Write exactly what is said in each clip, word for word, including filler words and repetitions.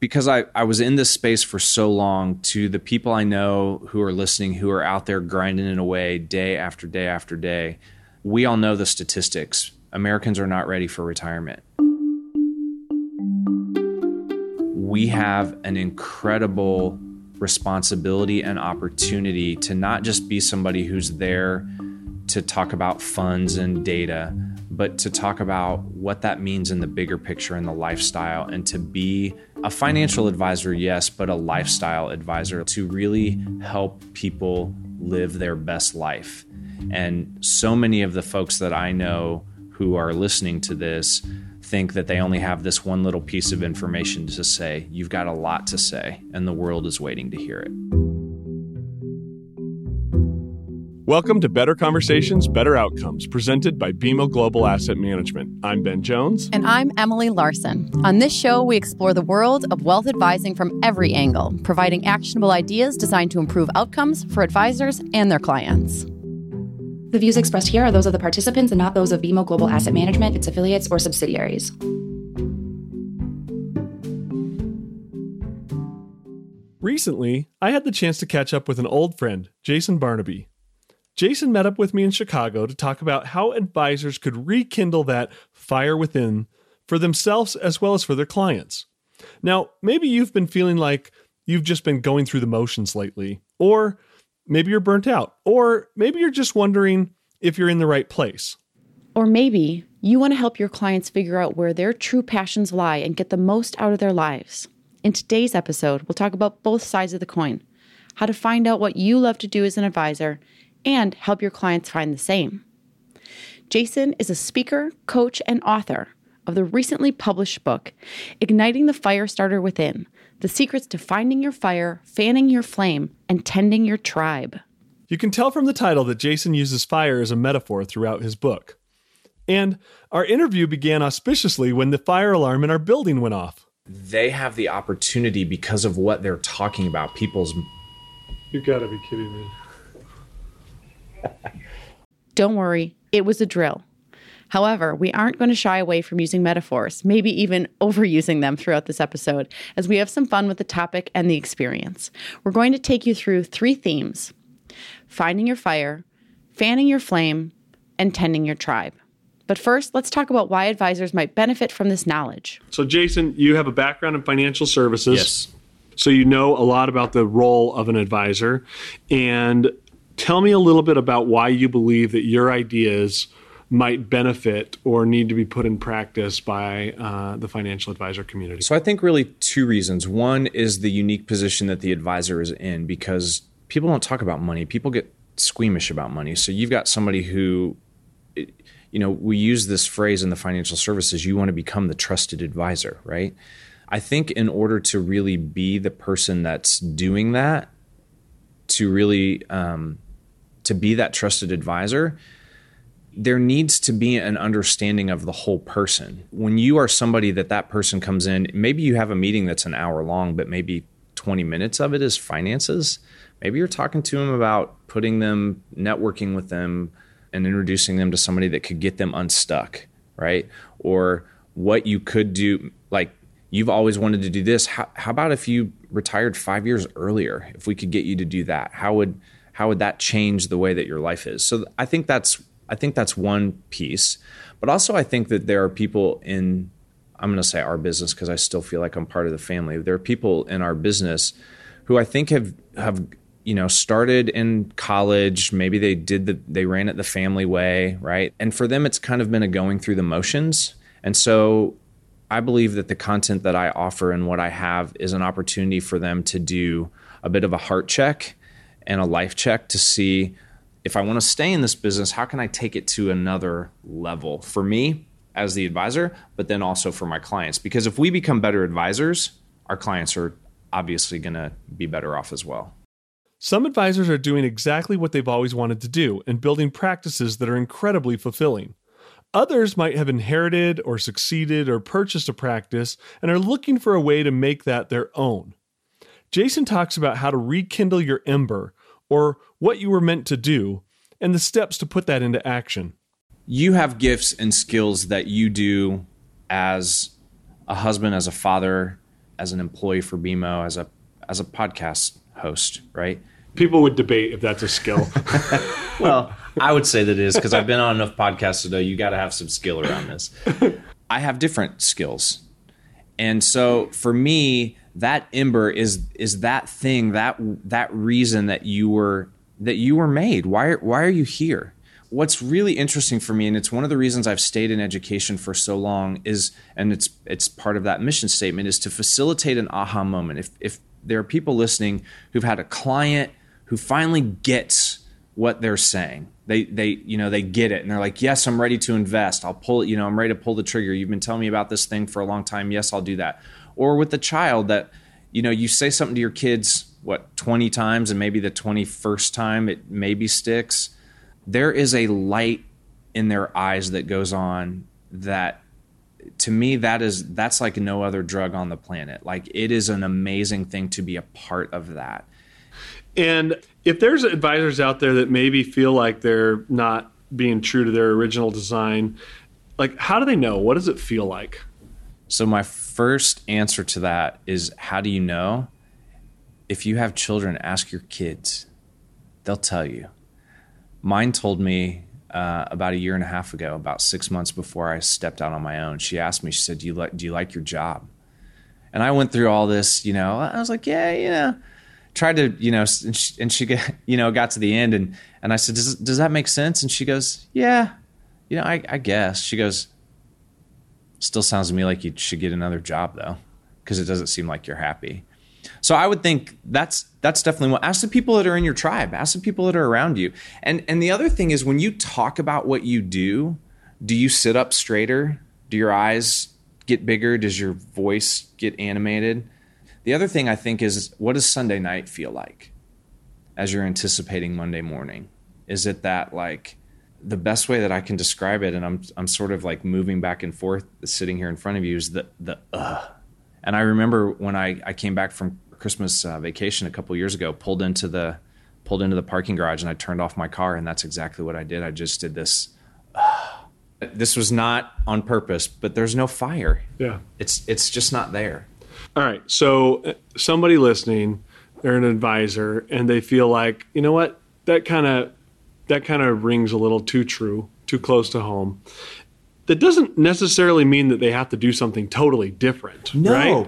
because I, I was in this space for so long, to the people I know who are listening, who are out there grinding it away day after day after day, we all know the statistics. Americans are not ready for retirement. We have an incredible responsibility and opportunity to not just be somebody who's there to talk about funds and data, but to talk about what that means in the bigger picture and the lifestyle, and to be a financial advisor, yes, but a lifestyle advisor to really help people live their best life. And so many of the folks that I know who are listening to this think that they only have this one little piece of information to say. You've got a lot to say, and the world is waiting to hear it. Welcome to Better Conversations, Better Outcomes, presented by B M O Global Asset Management. I'm Ben Jones. And I'm Emily Larson. On this show, we explore the world of wealth advising from every angle, providing actionable ideas designed to improve outcomes for advisors and their clients. The views expressed here are those of the participants and not those of B M O Global Asset Management, its affiliates, or subsidiaries. Recently, I had the chance to catch up with an old friend, Jason Barnaby. Jason met up with me in Chicago to talk about how advisors could rekindle that fire within for themselves as well as for their clients. Now, maybe you've been feeling like you've just been going through the motions lately, or maybe you're burnt out, or maybe you're just wondering if you're in the right place. Or maybe you want to help your clients figure out where their true passions lie and get the most out of their lives. In today's episode, we'll talk about both sides of the coin, how to find out what you love to do as an advisor, and help your clients find the same. Jason is a speaker, coach, and author of the recently published book, Igniting the Fire Starter Within: The Secrets to Finding Your Fire, Fanning Your Flame, and Tending Your Tribe. You can tell from the title that Jason uses fire as a metaphor throughout his book. And our interview began auspiciously when the fire alarm in our building went off. They have the opportunity because of what they're talking about. People's... You gotta be kidding me. Don't worry, it was a drill. However, we aren't going to shy away from using metaphors, maybe even overusing them throughout this episode, as we have some fun with the topic and the experience. We're going to take you through three themes: finding your fire, fanning your flame, and tending your tribe. But first, let's talk about why advisors might benefit from this knowledge. So, Jason, you have a background in financial services. Yes. So you know a lot about the role of an advisor. And tell me a little bit about why you believe that your ideas might benefit or need to be put in practice by uh, the financial advisor community. So I think really two reasons. One is the unique position that the advisor is in, because people don't talk about money. People get squeamish about money. So you've got somebody who, you know, we use this phrase in the financial services, you want to become the trusted advisor, right? I think in order to really be the person that's doing that, to really um, to be that trusted advisor, there needs to be an understanding of the whole person. When you are somebody that that person comes in, maybe you have a meeting that's an hour long, but maybe twenty minutes of it is finances. Maybe you're talking to them about putting them, networking with them, and introducing them to somebody that could get them unstuck, right? Or what you could do, like you've always wanted to do this. How, how about if you retired five years earlier? If we could get you to do that, how would how would that change the way that your life is? So I think that's I think that's one piece. But also I think that there are people in, I'm going to say our business because I still feel like I'm part of the family. There are people in our business who I think have have you know started in college. Maybe they did the they ran it the family way, right? And for them, it's kind of been a going through the motions. And so I believe that the content that I offer and what I have is an opportunity for them to do a bit of a heart check and a life check to see, if I want to stay in this business, how can I take it to another level for me as the advisor, but then also for my clients? Because if we become better advisors, our clients are obviously going to be better off as well. Some advisors are doing exactly what they've always wanted to do and building practices that are incredibly fulfilling. Others might have inherited or succeeded or purchased a practice and are looking for a way to make that their own. Jason talks about how to rekindle your ember, or what you were meant to do, and the steps to put that into action. You have gifts and skills that you do as a husband, as a father, as an employee for B M O, as a as a podcast host, right? People would debate if that's a skill. Well, I would say that it is, because I've been on enough podcasts to know you got to have some skill around this. I have different skills. And so for me, that ember is is that thing, that that reason that you were that you were made. Why why are you here? What's really interesting for me, and it's one of the reasons I've stayed in education for so long, is, and it's it's part of that mission statement, is to facilitate an aha moment. If if there are people listening who've had a client who finally gets what they're saying, they they you know they get it, and they're like, yes, I'm ready to invest. I'll pull it. You know, I'm ready to pull the trigger. You've been telling me about this thing for a long time. Yes, I'll do that. Or with the child that, you know, you say something to your kids, what, twenty times, and maybe the twenty-first time it maybe sticks. There is a light in their eyes that goes on that, to me, that is that's like no other drug on the planet. Like, it is an amazing thing to be a part of that. And if there's advisors out there that maybe feel like they're not being true to their original design, like, how do they know? What does it feel like? So my first answer to that is, how do you know? If you have children, ask your kids. They'll tell you. Mine told me uh, about a year and a half ago, about six months before I stepped out on my own. She asked me, she said, do you like, do you like your job? And I went through all this, you know, I was like, yeah, you know, tried to, you know, and she, and she got, you know, got to the end, and, and I said, does, does that make sense? And she goes, yeah, you know, I, I guess. She goes, still sounds to me like you should get another job, though, because it doesn't seem like you're happy. So I would think that's that's definitely one. Ask the people that are in your tribe. Ask the people that are around you. And and the other thing is, when you talk about what you do, do you sit up straighter? Do your eyes get bigger? Does your voice get animated? The other thing I think is, what does Sunday night feel like as you're anticipating Monday morning? Is it that, like, the best way that I can describe it, and I'm I'm sort of like moving back and forth sitting here in front of you, is the the uh. And I remember when I, I came back from Christmas uh, vacation a couple years ago, pulled into the pulled into the parking garage, and I turned off my car, and that's exactly what I did. I just did this. Uh. This was not on purpose, but there's no fire. Yeah, it's it's just not there. All right. So somebody listening, they're an advisor, and they feel like, you know what, that kind of that kind of rings a little too true, too close to home. That doesn't necessarily mean that they have to do something totally different, no. right?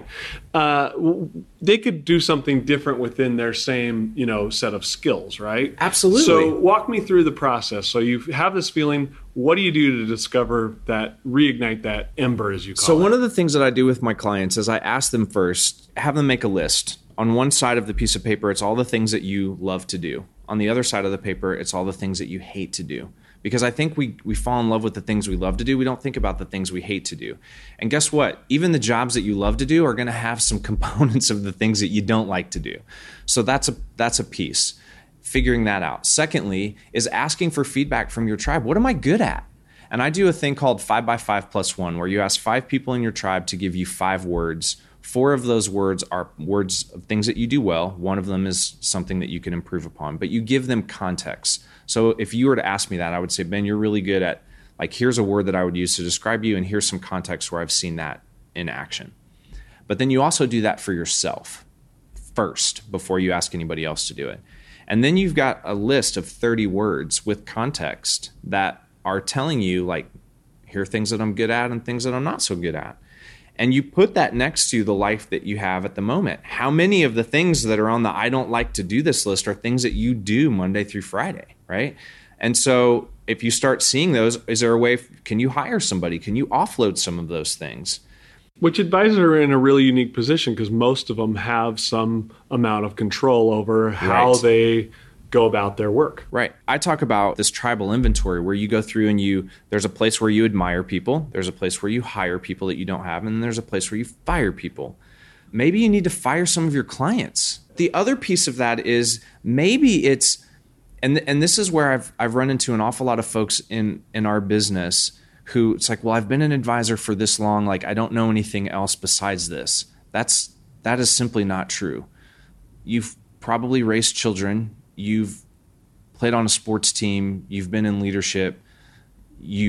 Uh, they could do something different within their same, you know, set of skills, right? Absolutely. So walk me through the process. So you have this feeling. What do you do to discover that, reignite that ember, as you call so it? So one of the things that I do with my clients is I ask them first, have them make a list. On one side of the piece of paper, it's all the things that you love to do. On the other side of the paper, it's all the things that you hate to do. Because I think we we fall in love with the things we love to do. We don't think about the things we hate to do. And guess what? Even the jobs that you love to do are going to have some components of the things that you don't like to do. So that's a that's a piece. Figuring that out. Secondly, is asking for feedback from your tribe. What am I good at? And I do a thing called five by five plus one, where you ask five people in your tribe to give you five words. Four of those words are words of things that you do well. One of them is something that you can improve upon, but you give them context. So if you were to ask me that, I would say, Ben, you're really good at, like, here's a word that I would use to describe you, and here's some context where I've seen that in action. But then you also do that for yourself first before you ask anybody else to do it. And then you've got a list of thirty words with context that are telling you, like, here are things that I'm good at and things that I'm not so good at. And you put that next to the life that you have at the moment. How many of the things that are on the I don't like to do this list are things that you do Monday through Friday, right? And so if you start seeing those, is there a way, can you hire somebody? Can you offload some of those things? Which advisors are in a really unique position, because most of them have some amount of control over how Right. they go about their work. Right. I talk about this tribal inventory where you go through and you, there's a place where you admire people, there's a place where you hire people that you don't have, and then there's a place where you fire people. Maybe you need to fire some of your clients. The other piece of that is maybe it's, and and this is where I've I've run into an awful lot of folks in in our business who, it's like, well, I've been an advisor for this long, like, I don't know anything else besides this. That's that is simply not true. You've probably raised children. You've played on a sports team, you've been in leadership, you've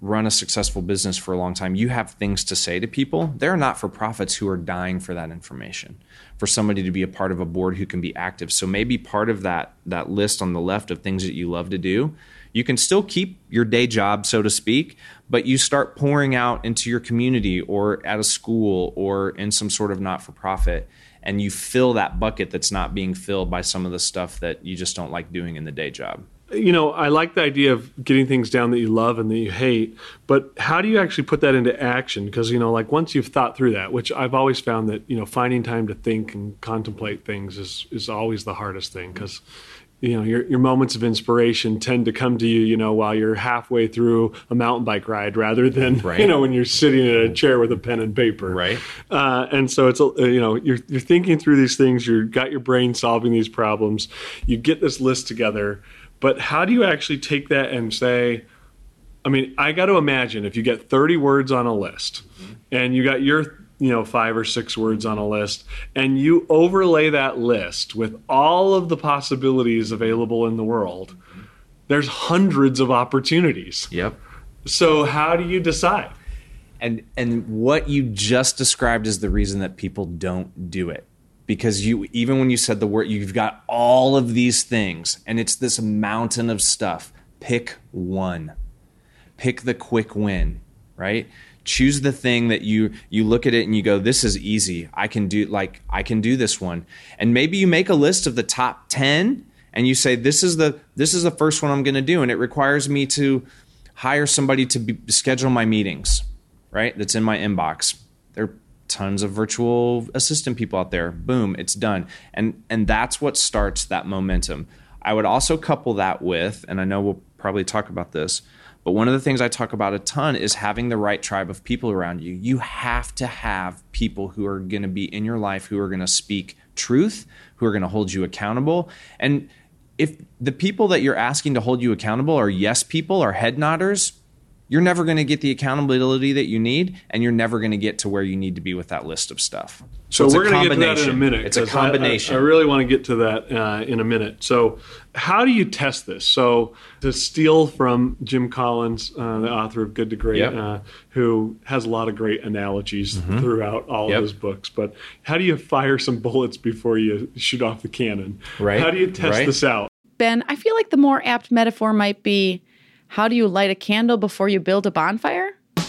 run a successful business for a long time, you have things to say to people. There are not-for-profits who are dying for that information, for somebody to be a part of a board who can be active. So maybe part of that that list on the left of things that you love to do, you can still keep your day job, so to speak, but you start pouring out into your community or at a school or in some sort of not-for-profit, and you fill that bucket that's not being filled by some of the stuff that you just don't like doing in the day job. You know, I like the idea of getting things down that you love and that you hate, but how do you actually put that into action? Because, you know, like once you've thought through that, which I've always found that, you know, finding time to think and contemplate things is, is always the hardest thing, because, you know, your your moments of inspiration tend to come to you, you know, while you're halfway through a mountain bike ride rather than, right. you know, when you're sitting in a chair with a pen and paper. Right. Uh, and so it's, a, you know, you're, you're thinking through these things, you've got your brain solving these problems, you get this list together. But how do you actually take that and say, I mean, I got to imagine if you get thirty words on a list mm-hmm. and you got your, you know, five or six words on a list and you overlay that list with all of the possibilities available in the world, mm-hmm. there's hundreds of opportunities. Yep. So how do you decide? And and what you just described is the reason that people don't do it. Because you, even when you said the word, you've got all of these things and it's this mountain of stuff. Pick one. Pick the quick win, right? Choose the thing that you you look at it and you go, this is easy. I can do like I can do this one. And maybe you make a list of the top ten and you say, this is the this is the first one I'm going to do, and it requires me to hire somebody to be, schedule my meetings, right? That's in my inbox. They're tons of virtual assistant people out there. Boom, it's done. And and that's what starts that momentum. I would also couple that with, and I know we'll probably talk about this, but one of the things I talk about a ton is having the right tribe of people around you. You have to have people who are going to be in your life, who are going to speak truth, who are going to hold you accountable. And if the people that you're asking to hold you accountable are yes people or head nodders, you're never going to get the accountability that you need, and you're never going to get to where you need to be with that list of stuff. So, so we're going to get to that in a minute. It's a combination. I, I, I really want to get to that uh, in a minute. So how do you test this? So to steal from Jim Collins, uh, the author of Good to Great, yep. uh, who has a lot of great analogies mm-hmm. throughout all yep. of his books, but how do you fire some bullets before you shoot off the cannon? Right. How do you test right. this out? Ben, I feel like the more apt metaphor might be, how do you light a candle before you build a bonfire?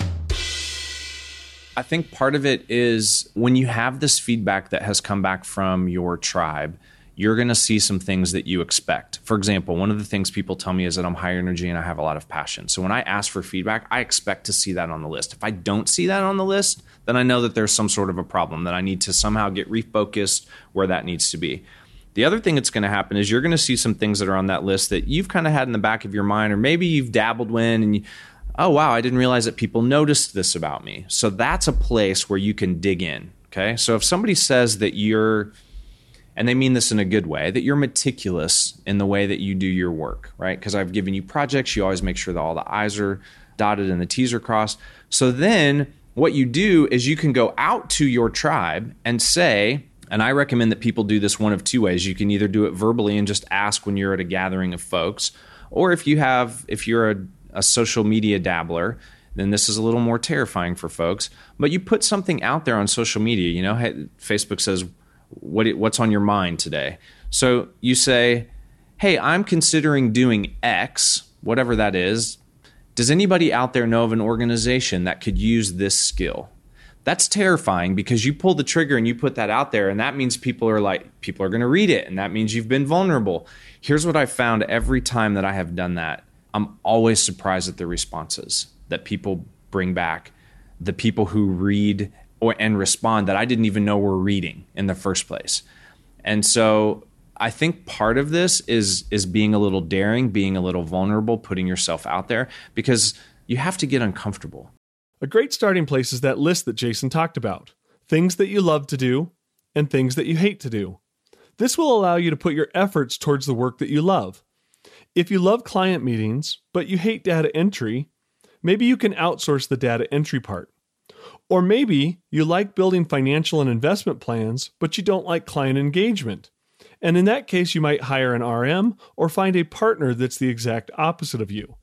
I think part of it is when you have this feedback that has come back from your tribe, you're going to see some things that you expect. For example, one of the things people tell me is that I'm high energy and I have a lot of passion. So when I ask for feedback, I expect to see that on the list. If I don't see that on the list, then I know that there's some sort of a problem, that I need to somehow get refocused where that needs to be. The other thing that's going to happen is you're going to see some things that are on that list that you've kind of had in the back of your mind, or maybe you've dabbled in and you, oh, wow, I didn't realize that people noticed this about me. So that's a place where you can dig in, okay? So if somebody says that you're, and they mean this in a good way, that you're meticulous in the way that you do your work, right? Because I've given you projects, you always make sure that all the I's are dotted and the T's are crossed. So then what you do is you can go out to your tribe and say, and I recommend that people do this one of two ways. You can either do it verbally and just ask when you're at a gathering of folks, or if you have, if you're a, a social media dabbler, then this is a little more terrifying for folks. But you put something out there on social media. You know, hey, Facebook says, what what's on your mind today? So you say, hey, I'm considering doing X, whatever that is. Does anybody out there know of an organization that could use this skill? That's terrifying because you pull the trigger and you put that out there, and that means people are like, people are going to read it, and that means you've been vulnerable. Here's what I've found every time that I have done that. I'm always surprised at the responses that people bring back, the people who read or and respond that I didn't even know were reading in the first place. And so I think part of this is is being a little daring, being a little vulnerable, putting yourself out there, because you have to get uncomfortable. A great starting place is that list that Jason talked about. Things that you love to do and things that you hate to do. This will allow you to put your efforts towards the work that you love. If you love client meetings, but you hate data entry, maybe you can outsource the data entry part. Or maybe you like building financial and investment plans, but you don't like client engagement. And in that case, you might hire an R M or find a partner that's the exact opposite of you.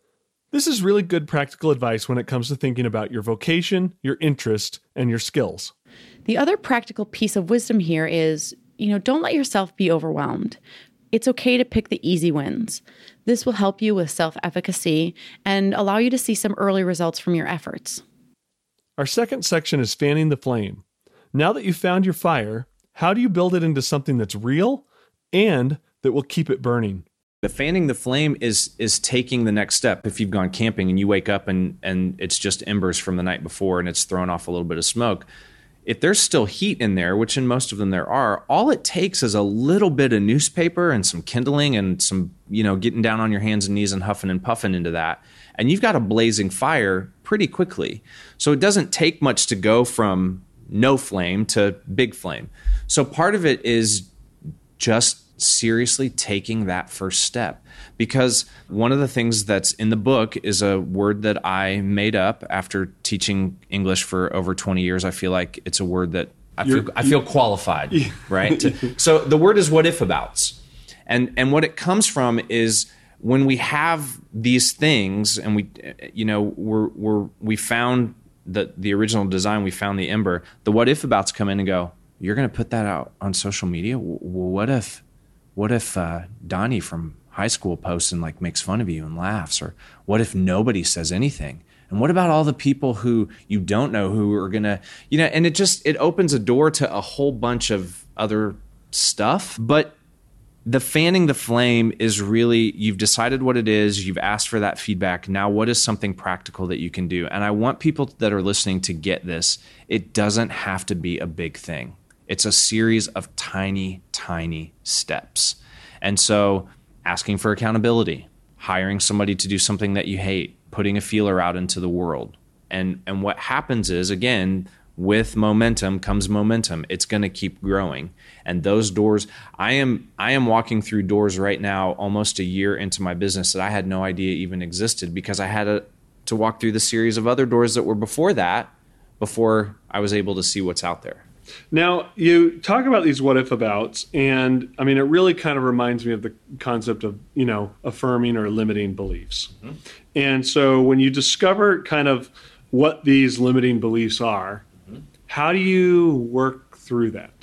This is really good practical advice when it comes to thinking about your vocation, your interest, and your skills. The other practical piece of wisdom here is, you know, don't let yourself be overwhelmed. It's okay to pick the easy wins. This will help you with self-efficacy and allow you to see some early results from your efforts. Our second section is fanning the flame. Now that you've found your fire, how do you build it into something that's real and that will keep it burning? The fanning the flame is is taking the next step. If you've gone camping and you wake up and, and it's just embers from the night before and it's thrown off a little bit of smoke, if there's still heat in there, which in most of them there are, all it takes is a little bit of newspaper and some kindling and some, you know, getting down on your hands and knees and huffing and puffing into that. And you've got a blazing fire pretty quickly. So it doesn't take much to go from no flame to big flame. So part of it is just seriously taking that first step, because one of the things that's in the book is a word that I made up after teaching English for over twenty years. I feel like it's a word that I feel, I feel qualified, right? To, so the word is what if abouts. And, and what it comes from is when we have these things and we, you know, we're, we're, we found the, the original design, we found the ember, the what if abouts come in and go, you're going to put that out on social media? Well, what if, What if uh, Donnie from high school posts and like makes fun of you and laughs? Or what if nobody says anything? And what about all the people who you don't know who are going to, you know, and it just, it opens a door to a whole bunch of other stuff. But the fanning the flame is really, you've decided what it is, you've asked for that feedback. Now, what is something practical that you can do? And I want people that are listening to get this. It doesn't have to be a big thing. It's a series of tiny, tiny steps. And so asking for accountability, hiring somebody to do something that you hate, putting a feeler out into the world. And and what happens is, again, with momentum comes momentum. It's going to keep growing. And those doors, I am I am walking through doors right now almost a year into my business that I had no idea even existed, because I had a, to walk through the series of other doors that were before that, before I was able to see what's out there. Now, you talk about these what if abouts, and I mean, it really kind of reminds me of the concept of, you know, affirming or limiting beliefs. Mm-hmm. And so when you discover kind of what these limiting beliefs are, mm-hmm. how do you work through that?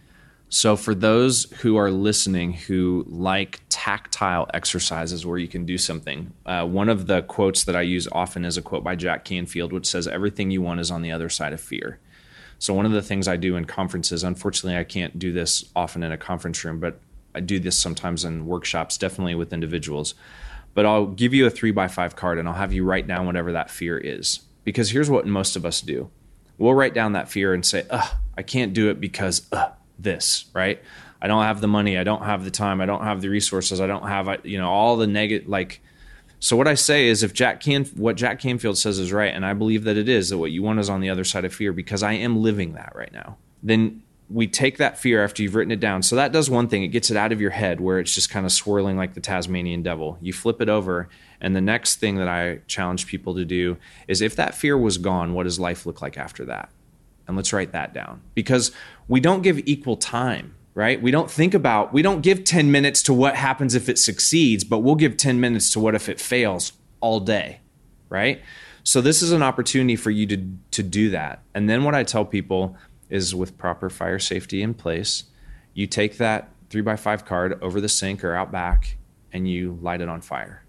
So for those who are listening who like tactile exercises where you can do something, uh, one of the quotes that I use often is a quote by Jack Canfield, which says, everything you want is on the other side of fear. So one of the things I do in conferences, unfortunately I can't do this often in a conference room, but I do this sometimes in workshops, definitely with individuals. But I'll give you a three by five card and I'll have you write down whatever that fear is. Because here's what most of us do. We'll write down that fear and say, ugh, I can't do it because uh, this, right? I don't have the money, I don't have the time, I don't have the resources, I don't have, you know, all the negative, like, so what I say is if Jack Can, what Jack Canfield says is right, and I believe that it is, that what you want is on the other side of fear, because I am living that right now, then we take that fear after you've written it down. So that does one thing. It gets it out of your head where it's just kind of swirling like the Tasmanian devil. You flip it over, and the next thing that I challenge people to do is, if that fear was gone, what does life look like after that? And let's write that down, because we don't give equal time. Right? We don't think about, we don't give ten minutes to what happens if it succeeds, but we'll give ten minutes to what if it fails all day, right? So this is an opportunity for you to, to do that. And then what I tell people is, with proper fire safety in place, you take that three by five card over the sink or out back and you light it on fire.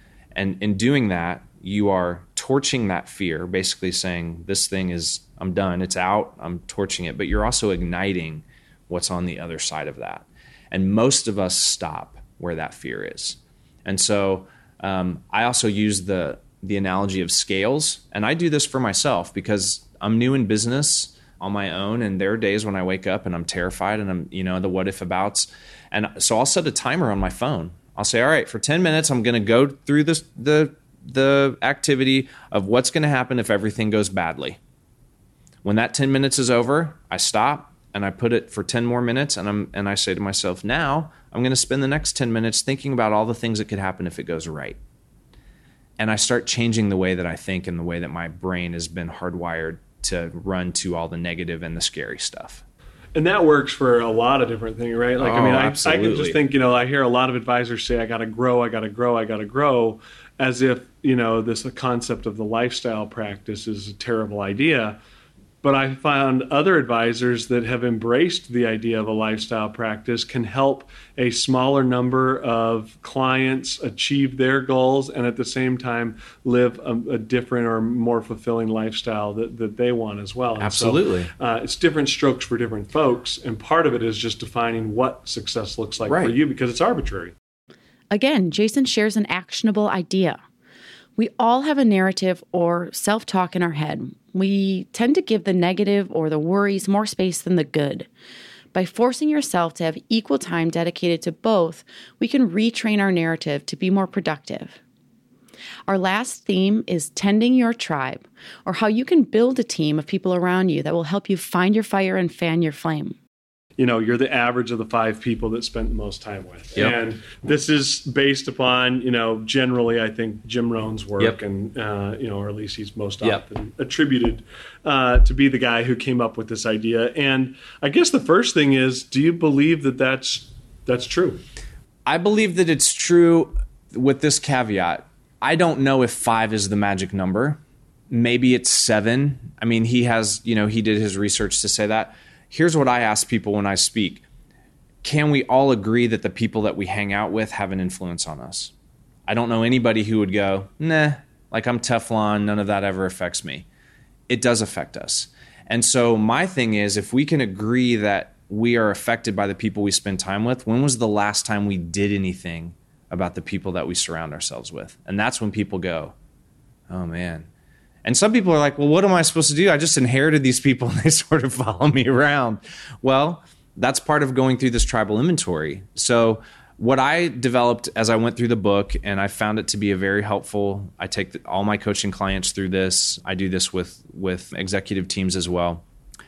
And in doing that, you are torching that fear, basically saying, this thing is, I'm done, it's out, I'm torching it, but you're also igniting what's on the other side of that. And most of us stop where that fear is. And so um, I also use the the analogy of scales. And I do this for myself because I'm new in business on my own. And there are days when I wake up and I'm terrified and I'm, you know, the what if abouts. And so I'll set a timer on my phone. I'll say, all right, for ten minutes, I'm going to go through this, the, the activity of what's going to happen if everything goes badly. When that ten minutes is over, I stop. And I put it for ten more minutes, and I'm and I say to myself, now I'm going to spend the next ten minutes thinking about all the things that could happen if it goes right. And I start changing the way that I think and the way that my brain has been hardwired to run to all the negative and the scary stuff. And that works for a lot of different things, right? Like, oh, I mean, I, I absolutely. can just think, you know, I hear a lot of advisors say, I got to grow, I got to grow, I got to grow, as if, you know, this concept of the lifestyle practice is a terrible idea. But I found other advisors that have embraced the idea of a lifestyle practice can help a smaller number of clients achieve their goals and at the same time live a, a different or more fulfilling lifestyle that, that they want as well. And Absolutely. So, uh, it's different strokes for different folks. And part of it is just defining what success looks like right. for you, because it's arbitrary. Again, Jason shares an actionable idea. We all have a narrative or self-talk in our head. We tend to give the negative or the worries more space than the good. By forcing yourself to have equal time dedicated to both, we can retrain our narrative to be more productive. Our last theme is tending your tribe, or how you can build a team of people around you that will help you find your fire and fan your flame. You know, you're the average of the five people that spent the most time with. Yep. And this is based upon, you know, generally, I think, Jim Rohn's work, yep. and, uh, you know, or at least he's most yep. often attributed uh, to be the guy who came up with this idea. And I guess the first thing is, do you believe that that's, that's true? I believe that it's true with this caveat. I don't know if five is the magic number. Maybe it's seven. I mean, he has, you know, he did his research to say that. Here's what I ask people when I speak. Can we all agree that the people that we hang out with have an influence on us? I don't know anybody who would go, nah, like I'm Teflon, none of that ever affects me. It does affect us. And so my thing is, if we can agree that we are affected by the people we spend time with, when was the last time we did anything about the people that we surround ourselves with? And that's when people go, oh man. And some people are like, well, what am I supposed to do? I just inherited these people and they sort of follow me around. Well, that's part of going through this tribal inventory. So what I developed as I went through the book, and I found it to be a very helpful, I take the, all my coaching clients through this. I do this with, with executive teams as well.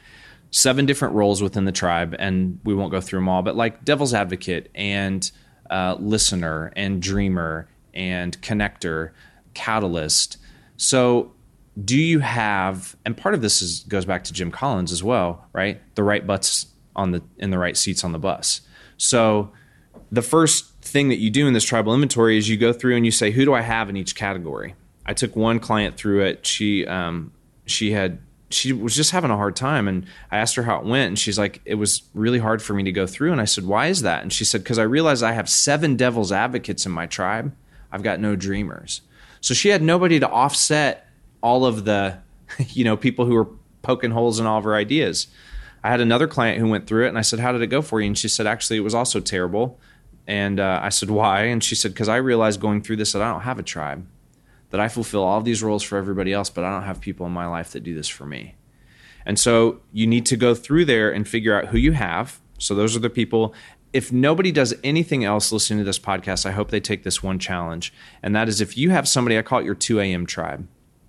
Seven different roles within the tribe, and we won't go through them all, but like devil's advocate and uh, listener and dreamer and connector, catalyst. So do you have, and part of this is goes back to Jim Collins as well, right? The right butts on the in the right seats on the bus. So the first thing that you do in this tribal inventory is you go through and you say, who do I have in each category? I took one client through it. She um, she had she was just having a hard time, and I asked her how it went, and she's like, it was really hard for me to go through. And I said, why is that? And she said, because I realized I have seven devil's advocates in my tribe. I've got no dreamers. So she had nobody to offset all of the, you know, people who were poking holes in all of her ideas. I had another client who went through it, and I said, how did it go for you? And she said, actually, it was also terrible. And uh, I said, why? And she said, because I realized going through this that I don't have a tribe, that I fulfill all of these roles for everybody else, but I don't have people in my life that do this for me. And so you need to go through there and figure out who you have. So those are the people. If nobody does anything else listening to this podcast, I hope they take this one challenge. And that is, if you have somebody, I call it your two a.m. tribe.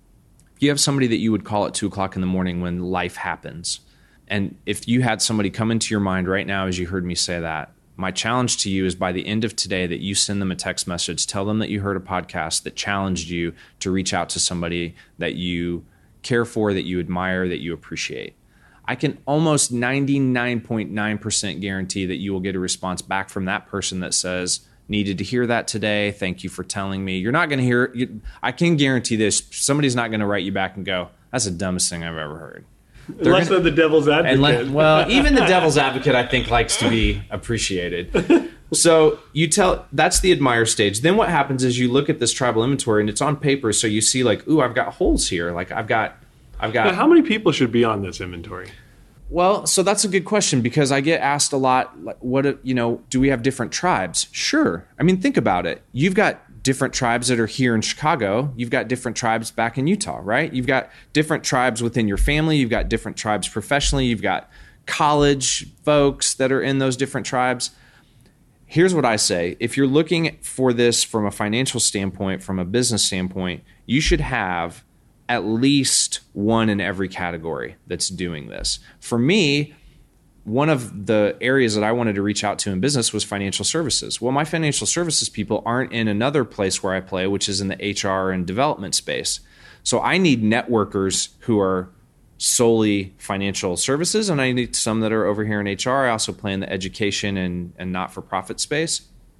If you have somebody that you would call at two o'clock in the morning when life happens, and if you had somebody come into your mind right now as you heard me say that, my challenge to you is by the end of today that you send them a text message, tell them that you heard a podcast that challenged you to reach out to somebody that you care for, that you admire, that you appreciate. I can almost ninety-nine point nine percent guarantee that you will get a response back from that person that says, needed to hear that today. Thank you for telling me. You're not going to hear it. I can guarantee this. Somebody's not going to write you back and go, that's the dumbest thing I've ever heard. They're Unless gonna, they're the devil's advocate. Let, well, even the devil's advocate, I think, likes to be appreciated. So you tell, that's the admire stage. Then what happens is you look at this tribal inventory and it's on paper. So you see like, ooh, I've got holes here. Like I've got, I've got. Now, how many people should be on this inventory? Well, so that's a good question, because I get asked a lot, like, what, you know, do we have different tribes? Sure. I mean, think about it. You've got different tribes that are here in Chicago. You've got different tribes back in Utah, right? You've got different tribes within your family. You've got different tribes professionally. You've got college folks that are in those different tribes. Here's what I say. If you're looking for this from a financial standpoint, from a business standpoint, you should have at least one in every category that's doing this. For me, one of the areas that I wanted to reach out to in business was financial services. Well, my financial services people aren't in another place where I play, which is in the H R and development space. So I need networkers who are solely financial services, and I need some that are over here in H R. I also play in the education and, and not-for-profit space.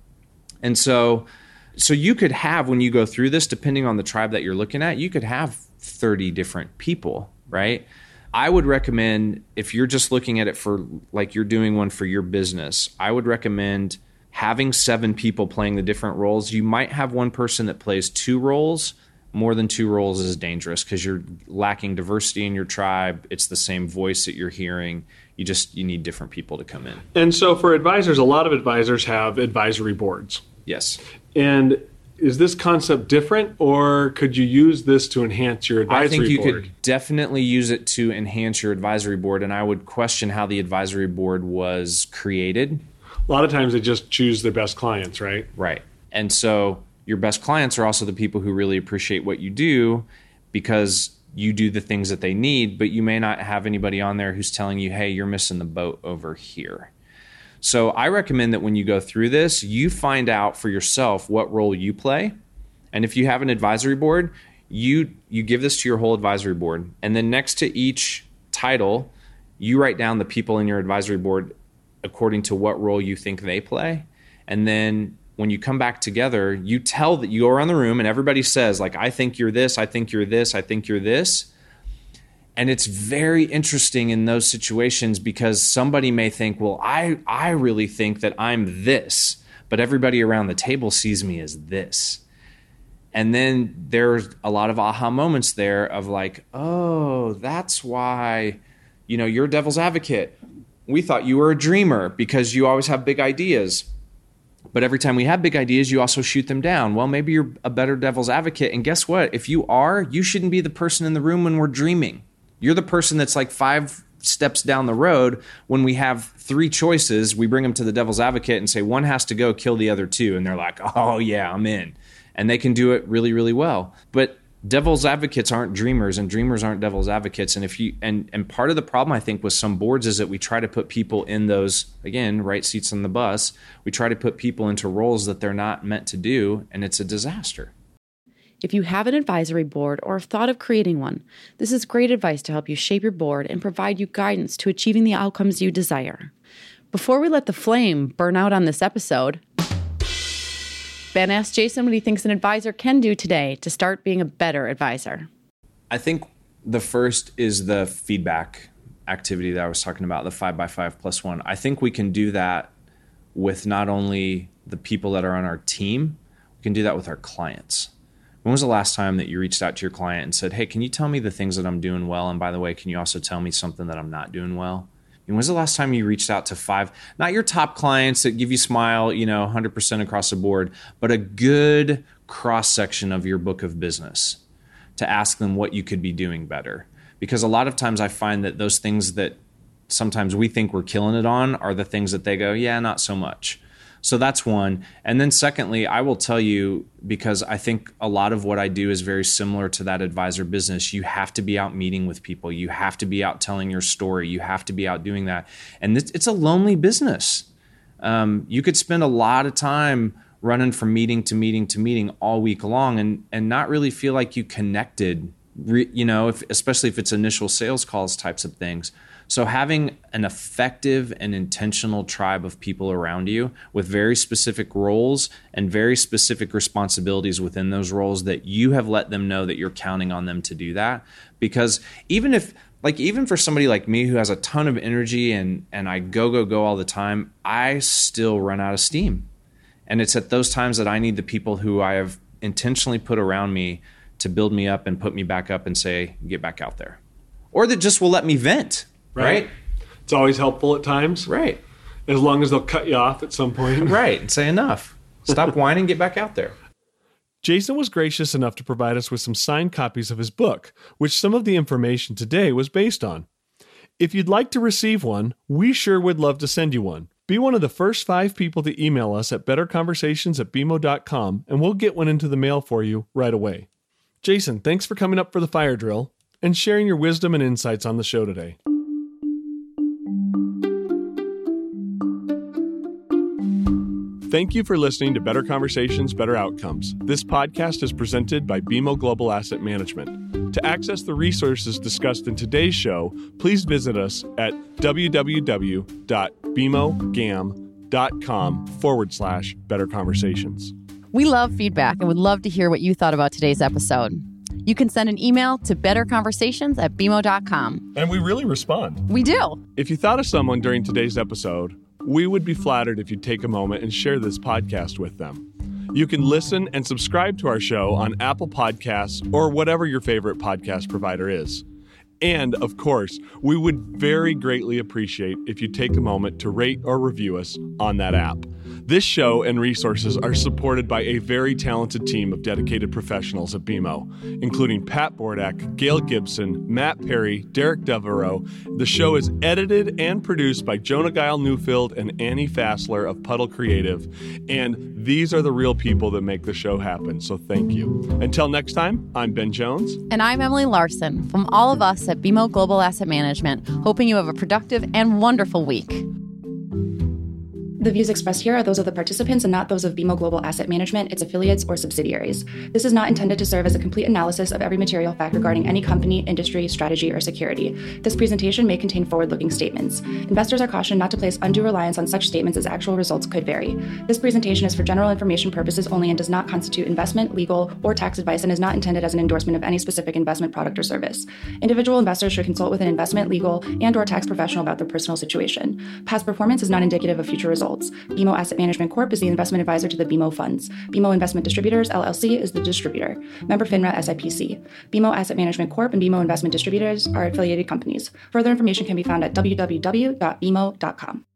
And so, so you could have, when you go through this, depending on the tribe that you're looking at, you could have thirty different people, right? I would recommend, if you're just looking at it for like you're doing one for your business, I would recommend having seven people playing the different roles. You might have one person that plays two roles. More than two roles is dangerous because you're lacking diversity in your tribe. It's the same voice that you're hearing. You just, you need different people to come in. And so for advisors, a lot of advisors have advisory boards. Yes. And is this concept different, or could you use this to enhance your advisory board? I think you board? could definitely use it to enhance your advisory board, and I would question how the advisory board was created. A lot of times they just choose their best clients, right? Right. And so your best clients are also the people who really appreciate what you do because you do the things that they need, but you may not have anybody on there who's telling you, hey, you're missing the boat over here. So I recommend that when you go through this, you find out for yourself what role you play. And if you have an advisory board, you you give this to your whole advisory board. And then next to each title, you write down the people in your advisory board according to what role you think they play. And then when you come back together, you tell that you go around the room and everybody says, like, I think you're this, I think you're this, I think you're this. And it's very interesting in those situations because somebody may think, well, I, I really think that I'm this, but everybody around the table sees me as this. And then there's a lot of aha moments there of like, oh, that's why, you know, you're a devil's advocate. We thought you were a dreamer because you always have big ideas. But every time we have big ideas, you also shoot them down. Well, maybe you're a better devil's advocate. And guess what? If you are, you shouldn't be the person in the room when we're dreaming. You're the person that's like five steps down the road. When we have three choices, we bring them to the devil's advocate and say, one has to go, kill the other two. And they're like, oh, yeah, I'm in. And they can do it really, really well. But devil's advocates aren't dreamers, and dreamers aren't devil's advocates. And if you and and part of the problem, I think, with some boards is that we try to put people in those, again, right seats on the bus. We try to put people into roles that they're not meant to do, and it's a disaster. If you have an advisory board or have thought of creating one, this is great advice to help you shape your board and provide you guidance to achieving the outcomes you desire. Before we let the flame burn out on this episode, Ben asked Jason what he thinks an advisor can do today to start being a better advisor. I think the first is the feedback activity that I was talking about, the five by five plus one. I think we can do that with not only the people that are on our team, we can do that with our clients. When was the last time that you reached out to your client and said, hey, can you tell me the things that I'm doing well? And by the way, can you also tell me something that I'm not doing well? And when's the last time you reached out to five, not your top clients that give you smile, you know, one hundred percent across the board, but a good cross-section of your book of business to ask them what you could be doing better? Because a lot of times I find that those things that sometimes we think we're killing it on are the things that they go, yeah, not so much. So that's one. And then secondly, I will tell you, because I think a lot of what I do is very similar to that advisor business. You have to be out meeting with people. You have to be out telling your story. You have to be out doing that. And it's a lonely business. Um, you could spend a lot of time running from meeting to meeting to meeting all week long and, and not really feel like you connected, re, you know, if, especially if it's initial sales calls types of things. So having an effective and intentional tribe of people around you with very specific roles and very specific responsibilities within those roles that you have let them know that you're counting on them to do that. Because even if, like, even for somebody like me who has a ton of energy and, and I go, go, go all the time, I still run out of steam. And it's at those times that I need the people who I have intentionally put around me to build me up and put me back up and say, get back out there. Or that just will let me vent. Right. right? It's always helpful at times. Right. As long as they'll cut you off at some point. Right. And say enough. Stop whining, get back out there. Jason was gracious enough to provide us with some signed copies of his book, which some of the information today was based on. If you'd like to receive one, we sure would love to send you one. Be one of the first five people to email us at better conversations at b m o dot com, and we'll get one into the mail for you right away. Jason, thanks for coming up for the fire drill and sharing your wisdom and insights on the show today. Thank you for listening to Better Conversations, Better Outcomes. This podcast is presented by B M O Global Asset Management. To access the resources discussed in today's show, please visit us at www.bmogam.com forward slash better conversations. We love feedback and would love to hear what you thought about today's episode. You can send an email to betterconversations at b m o dot com. And we really respond. We do. If you thought of someone during today's episode, we would be flattered if you'd take a moment and share this podcast with them. You can listen and subscribe to our show on Apple Podcasts or whatever your favorite podcast provider is. And, of course, we would very greatly appreciate if you take a moment to rate or review us on that app. This show and resources are supported by a very talented team of dedicated professionals at B M O, including Pat Bordak, Gail Gibson, Matt Perry, Derek Devereaux. The show is edited and produced by Jonah Guile Newfield and Annie Fassler of Puddle Creative. And these are the real people that make the show happen, so thank you. Until next time, I'm Ben Jones. And I'm Emily Larson from all of us at B M O Global Asset Management, hoping you have a productive and wonderful week. The views expressed here are those of the participants and not those of B M O Global Asset Management, its affiliates, or subsidiaries. This is not intended to serve as a complete analysis of every material fact regarding any company, industry, strategy, or security. This presentation may contain forward-looking statements. Investors are cautioned not to place undue reliance on such statements as actual results could vary. This presentation is for general information purposes only and does not constitute investment, legal, or tax advice and is not intended as an endorsement of any specific investment product or service. Individual investors should consult with an investment, legal, and or tax professional about their personal situation. Past performance is not indicative of future results. B M O Asset Management Corp is the investment advisor to the B M O funds. B M O Investment Distributors, L L C, is the distributor. Member FINRA S I P C. B M O Asset Management Corp and B M O Investment Distributors are affiliated companies. Further information can be found at w w w dot b m o dot com.